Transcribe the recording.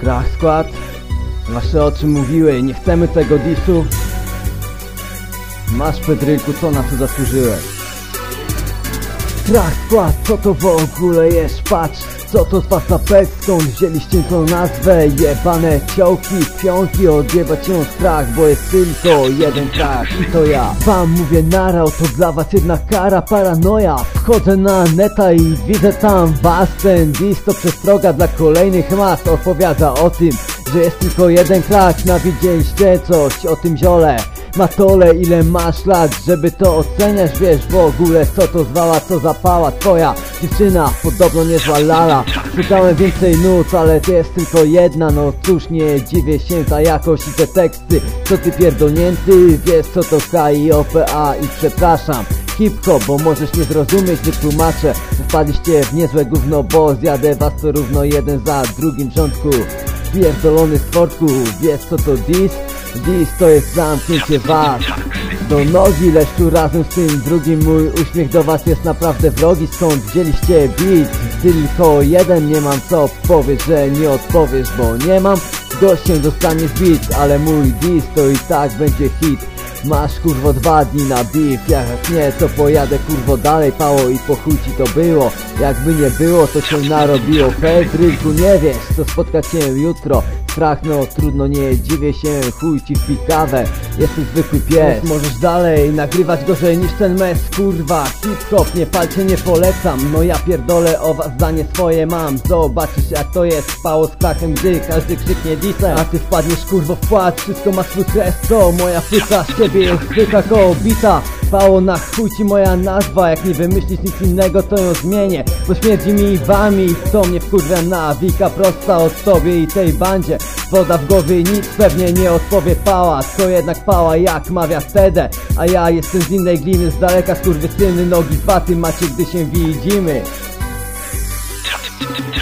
Krach skład, wasze oczy mówiły, nie chcemy tego disu. Masz, Pedryku, co na to zasłużyłeś. Krach skład, co to w ogóle jest? Patrz, co to z was za pec? Skąd wzięliście tą nazwę? Jebane ciołki, pionki, odjebać ją strach, bo jest tylko jeden krach i to ja. Wam mówię nara, to dla was jedna kara, paranoja. Wchodzę na neta i widzę tam was. Ten dis to przestroga dla kolejnych mas. Opowiada o tym, że jest tylko jeden krach. Nawidzieliście coś o tym ziole. Matole, ile masz lat, żeby to oceniać? Wiesz w ogóle, co to zwała, co zapała twoja dziewczyna, podobno niezła lala. Szukałem więcej nut, ale to jest tylko jedna. No cóż, nie dziwię się za jakość i te teksty. Co ty pierdolnięty, wiesz co to K-I-O-P-A i przepraszam hip-hop, bo możesz nie zrozumieć, wytłumaczę. Wpadliście w niezłe gówno, bo zjadę was to równo jeden za drugim w rządku. Pierdolony stworku, wiesz co to dis? Dis to jest zamknięcie was do nogi, lecz tu razem z tym drugim mój uśmiech do was jest naprawdę wrogi. Skąd wzięliście beat? Tylko jeden, nie mam co powiesz, że nie odpowiesz, bo nie mam. Gościem dostanie beat, ale mój dis to i tak będzie hit. Masz kurwo 2 dni na beef, jak nie to pojadę kurwo dalej, pało i po chuj ci to było. Jakby nie było, to się narobiło. Pedryku, nie wiesz, co spotka cię jutro. Strach, no trudno, nie dziwię się, chuj ci w pikawę. Jesteś zwykły pies, możesz dalej nagrywać gorzej niż ten mes, kurwa. Hip-hop, nie palcie, nie polecam. No ja pierdolę, o was zdanie swoje mam. Zobaczysz jak to jest, pało z krachem, gdy każdy krzyknie disem. A ty wpadniesz kurwo w płat, wszystko ma swój kres, co? Moja pyta z ciebie jest zwykła kołbita. Pało, na chuj ci moja nazwa, jak nie wymyślisz nic innego, to ją zmienię. Bo śmierdzi mi wami, co mnie wkurwia nawika prosta od tobie i tej bandzie. Woda w głowie i nic pewnie nie odpowie pała. To jednak pała jak mawia wtedy. A ja jestem z innej gliny, z daleka skurwysyny. Nogi w baty macie, gdy się widzimy.